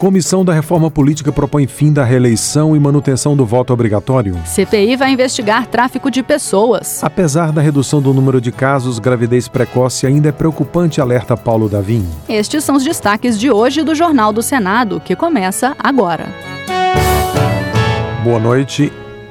Comissão da Reforma Política propõe fim da reeleição e manutenção do voto obrigatório. CPI vai investigar tráfico de pessoas. Apesar da redução do número de casos, gravidez precoce ainda é preocupante, alerta Paulo Davim. Estes são os destaques de hoje do Jornal do Senado, que começa agora. Boa noite.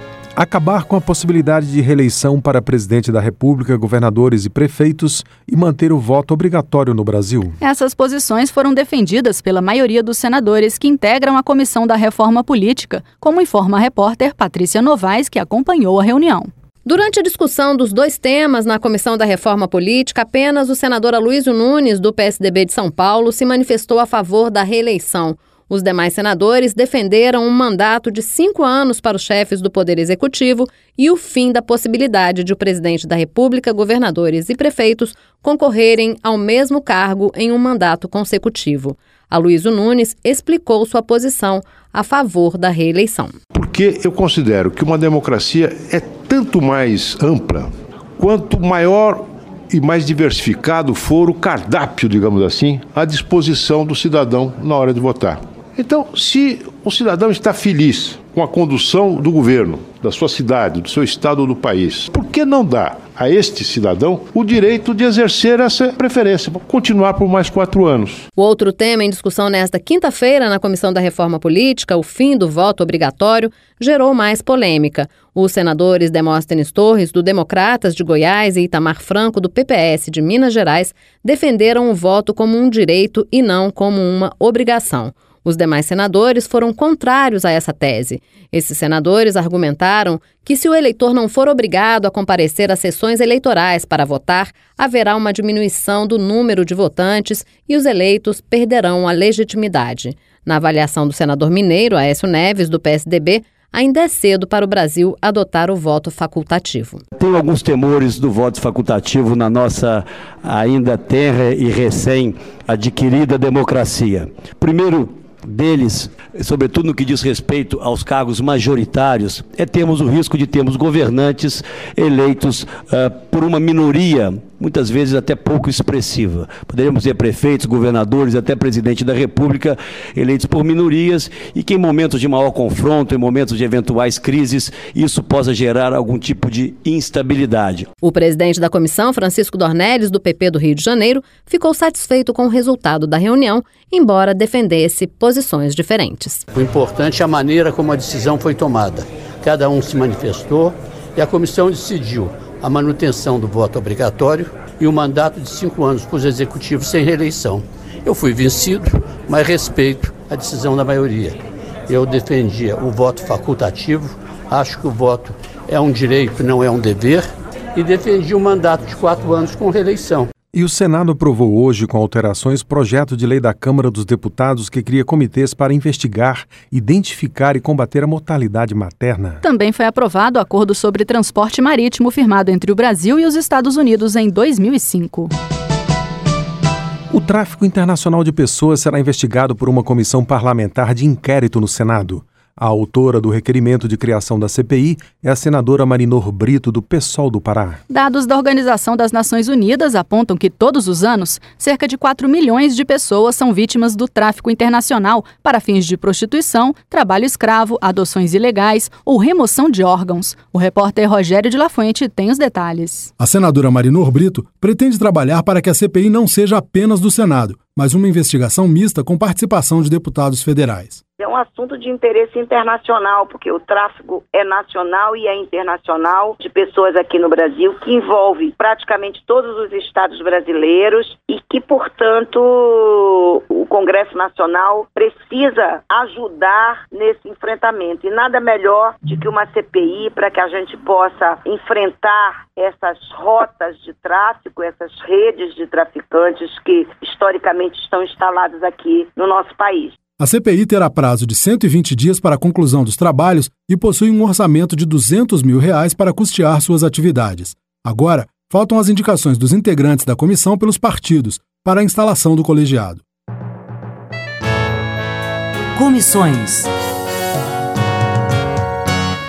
Acabar com a possibilidade de reeleição para presidente da República, governadores e prefeitos e manter o voto obrigatório no Brasil. Essas posições foram defendidas pela maioria dos senadores que integram a Comissão da Reforma Política, como informa a repórter Patrícia Novaes, que acompanhou a reunião. Durante a discussão dos dois temas na Comissão da Reforma Política, apenas o senador Aloysio Nunes, do PSDB de São Paulo, se manifestou a favor da reeleição. Os demais senadores defenderam um mandato de 5 anos para os chefes do Poder Executivo e o fim da possibilidade de o presidente da República, governadores e prefeitos concorrerem ao mesmo cargo em um mandato consecutivo. Aloysio Nunes explicou sua posição a favor da reeleição. Porque eu considero que uma democracia é tanto mais ampla, quanto maior e mais diversificado for o cardápio, digamos assim, à disposição do cidadão na hora de votar. Então, se o cidadão está feliz com a condução do governo, da sua cidade, do seu estado ou do país, por que não dar a este cidadão o direito de exercer essa preferência, continuar por mais 4 anos? O outro tema em discussão nesta quinta-feira na Comissão da Reforma Política, o fim do voto obrigatório, gerou mais polêmica. Os senadores Demóstenes Torres, do Democratas de Goiás, e Itamar Franco, do PPS de Minas Gerais, defenderam o voto como um direito e não como uma obrigação. Os demais senadores foram contrários a essa tese. Esses senadores argumentaram que se o eleitor não for obrigado a comparecer às sessões eleitorais para votar, haverá uma diminuição do número de votantes e os eleitos perderão a legitimidade. Na avaliação do senador mineiro Aécio Neves, do PSDB, ainda é cedo para o Brasil adotar o voto facultativo. Tenho alguns temores do voto facultativo na nossa ainda tenra e recém-adquirida democracia. Primeiro deles, sobretudo no que diz respeito aos cargos majoritários, termos o risco de termos governantes eleitos por uma minoria, muitas vezes até pouco expressiva. Poderíamos ter prefeitos, governadores, até presidente da República eleitos por minorias e que em momentos de maior confronto, em momentos de eventuais crises, isso possa gerar algum tipo de instabilidade. O presidente da comissão, Francisco Dornelles, do PP do Rio de Janeiro, ficou satisfeito com o resultado da reunião, embora defendesse posições diferentes. O importante é a maneira como a decisão foi tomada. Cada um se manifestou e a comissão decidiu a manutenção do voto obrigatório e o mandato de 5 anos para os executivos sem reeleição. Eu fui vencido, mas respeito a decisão da maioria. Eu defendia o voto facultativo, acho que o voto é um direito, não é um dever, e defendi o mandato de 4 anos com reeleição. E o Senado aprovou hoje, com alterações, projeto de lei da Câmara dos Deputados que cria comitês para investigar, identificar e combater a mortalidade materna. Também foi aprovado o acordo sobre transporte marítimo firmado entre o Brasil e os Estados Unidos em 2005. O tráfico internacional de pessoas será investigado por uma comissão parlamentar de inquérito no Senado. A autora do requerimento de criação da CPI é a senadora Marinor Brito, do PSOL do Pará. Dados da Organização das Nações Unidas apontam que todos os anos, cerca de 4 milhões de pessoas são vítimas do tráfico internacional para fins de prostituição, trabalho escravo, adoções ilegais ou remoção de órgãos. O repórter Rogério de La Fuente tem os detalhes. A senadora Marinor Brito pretende trabalhar para que a CPI não seja apenas do Senado, mas uma investigação mista com participação de deputados federais. É um assunto de interesse internacional, porque o tráfico é nacional e é internacional de pessoas aqui no Brasil, que envolve praticamente todos os estados brasileiros e que, portanto, o Congresso Nacional precisa ajudar nesse enfrentamento. E nada melhor do que uma CPI para que a gente possa enfrentar essas rotas de tráfico, essas redes de traficantes que historicamente estão instaladas aqui no nosso país. A CPI terá prazo de 120 dias para a conclusão dos trabalhos e possui um orçamento de R$200 mil para custear suas atividades. Agora, faltam as indicações dos integrantes da comissão pelos partidos para a instalação do colegiado. Comissões.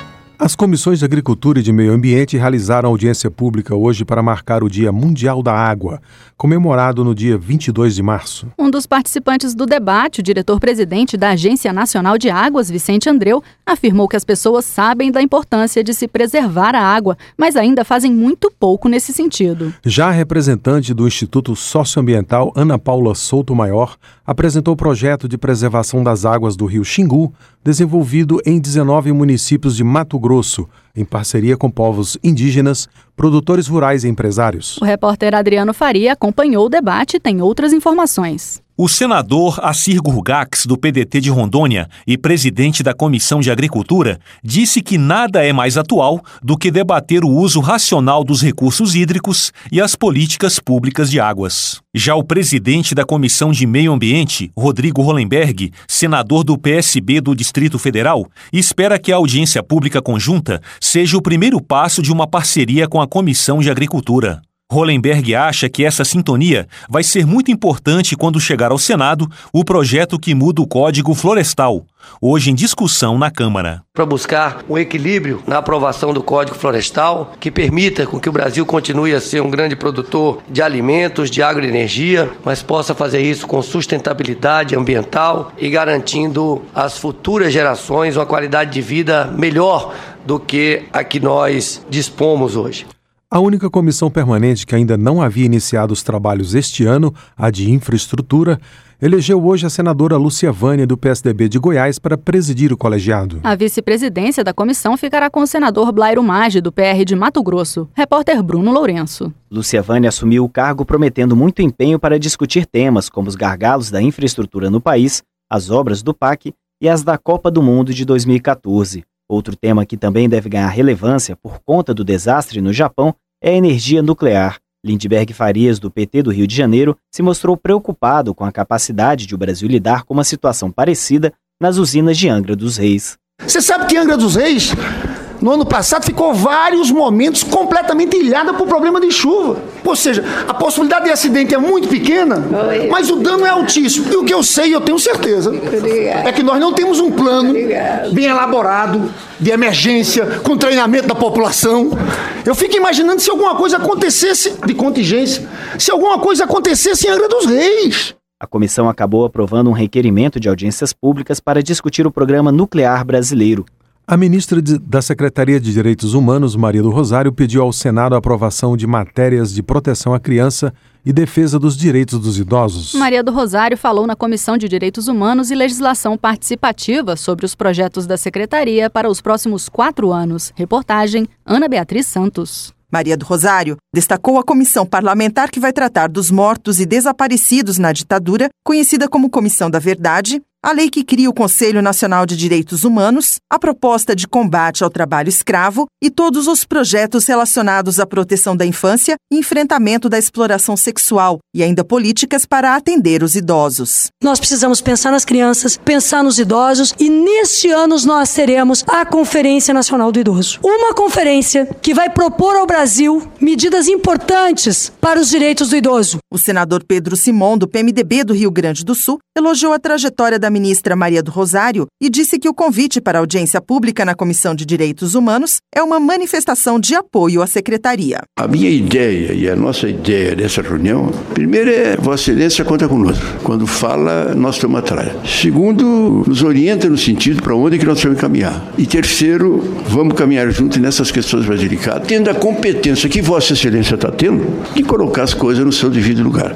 As comissões de Agricultura e de Meio Ambiente realizaram audiência pública hoje para marcar o Dia Mundial da Água, comemorado no dia 22 de março. Um dos participantes do debate, o diretor-presidente da Agência Nacional de Águas, Vicente Andreu, afirmou que as pessoas sabem da importância de se preservar a água, mas ainda fazem muito pouco nesse sentido. Já a representante do Instituto Socioambiental, Ana Paula Souto Maior, apresentou o projeto de preservação das águas do rio Xingu, desenvolvido em 19 municípios de Mato Grosso, em parceria com povos indígenas, produtores rurais e empresários. O repórter Adriano Faria acompanhou o debate e tem outras informações. O senador Assir Gurgax, do PDT de Rondônia e presidente da Comissão de Agricultura, disse que nada é mais atual do que debater o uso racional dos recursos hídricos e as políticas públicas de águas. Já o presidente da Comissão de Meio Ambiente, Rodrigo Hollenberg, senador do PSB do Distrito Federal, espera que a audiência pública conjunta seja o primeiro passo de uma parceria com a Comissão de Agricultura. Hollenberg acha que essa sintonia vai ser muito importante quando chegar ao Senado o projeto que muda o Código Florestal, hoje em discussão na Câmara. Para buscar um equilíbrio na aprovação do Código Florestal que permita com que o Brasil continue a ser um grande produtor de alimentos, de agroenergia, mas possa fazer isso com sustentabilidade ambiental e garantindo às futuras gerações uma qualidade de vida melhor do que a que nós dispomos hoje. A única comissão permanente que ainda não havia iniciado os trabalhos este ano, a de infraestrutura, elegeu hoje a senadora Lúcia Vânia, do PSDB de Goiás, para presidir o colegiado. A vice-presidência da comissão ficará com o senador Blairo Maggi, do PR de Mato Grosso. Repórter Bruno Lourenço. Lúcia Vânia assumiu o cargo prometendo muito empenho para discutir temas como os gargalos da infraestrutura no país, as obras do PAC e as da Copa do Mundo de 2014. Outro tema que também deve ganhar relevância por conta do desastre no Japão é a energia nuclear. Lindbergh Farias, do PT do Rio de Janeiro, se mostrou preocupado com a capacidade de o Brasil lidar com uma situação parecida nas usinas de Angra dos Reis. Você sabe que Angra dos Reis, no ano passado, ficou vários momentos completamente ilhada por problema de chuva. Ou seja, a possibilidade de acidente é muito pequena, mas o dano é altíssimo. E o que eu sei, eu tenho certeza, é que nós não temos um plano bem elaborado, de emergência, com treinamento da população. Eu fico imaginando se alguma coisa acontecesse, de contingência, se alguma coisa acontecesse em Angra dos Reis. A comissão acabou aprovando um requerimento de audiências públicas para discutir o programa nuclear brasileiro. A ministra da Secretaria de Direitos Humanos, Maria do Rosário, pediu ao Senado a aprovação de matérias de proteção à criança e defesa dos direitos dos idosos. Maria do Rosário falou na Comissão de Direitos Humanos e Legislação Participativa sobre os projetos da Secretaria para os próximos 4 anos. Reportagem Ana Beatriz Santos. Maria do Rosário destacou a comissão parlamentar que vai tratar dos mortos e desaparecidos na ditadura, conhecida como Comissão da Verdade, a lei que cria o Conselho Nacional de Direitos Humanos, a proposta de combate ao trabalho escravo e todos os projetos relacionados à proteção da infância e enfrentamento da exploração sexual, e ainda políticas para atender os idosos. Nós precisamos pensar nas crianças, pensar nos idosos, e neste ano nós teremos a Conferência Nacional do Idoso. Uma conferência que vai propor ao Brasil medidas importantes para os direitos do idoso. O senador Pedro Simon, do PMDB do Rio Grande do Sul, elogiou a trajetória da ministra Maria do Rosário e disse que o convite para audiência pública na Comissão de Direitos Humanos é uma manifestação de apoio à Secretaria. A minha ideia e a nossa ideia dessa reunião, primeiro é Vossa Excelência conta conosco. Quando fala, nós estamos atrás. Segundo, nos orienta no sentido para onde que nós vamos caminhar. E terceiro, vamos caminhar junto nessas questões mais delicadas, tendo a competência que Vossa Excelência está tendo de colocar as coisas no seu devido lugar.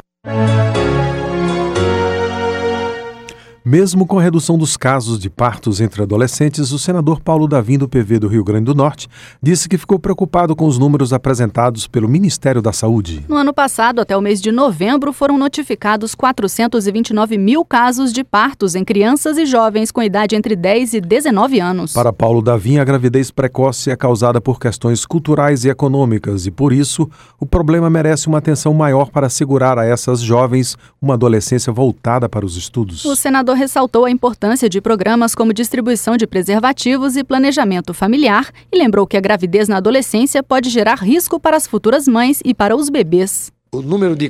Mesmo com a redução dos casos de partos entre adolescentes, o senador Paulo Davim, do PV do Rio Grande do Norte, disse que ficou preocupado com os números apresentados pelo Ministério da Saúde. No ano passado, até o mês de novembro, foram notificados 429 mil casos de partos em crianças e jovens com idade entre 10 e 19 anos. Para Paulo Davim, a gravidez precoce é causada por questões culturais e econômicas e, por isso, o problema merece uma atenção maior para assegurar a essas jovens uma adolescência voltada para os estudos. O senador ressaltou a importância de programas como distribuição de preservativos e planejamento familiar e lembrou que a gravidez na adolescência pode gerar risco para as futuras mães e para os bebês. O número de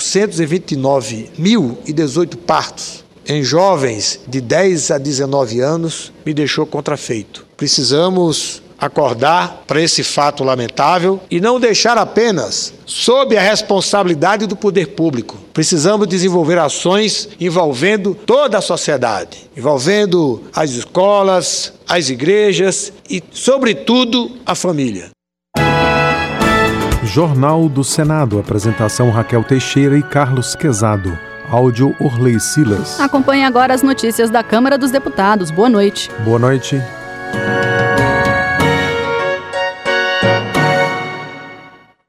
429.018 partos em jovens de 10 a 19 anos me deixou contrafeito. Precisamos acordar para esse fato lamentável e não deixar apenas sob a responsabilidade do poder público. Precisamos desenvolver ações envolvendo toda a sociedade, envolvendo as escolas, as igrejas e, sobretudo, a família. Jornal do Senado. Apresentação Raquel Teixeira e Carlos Quezado. Áudio Orley Silas. Acompanhe agora as notícias da Câmara dos Deputados. Boa noite. Boa noite.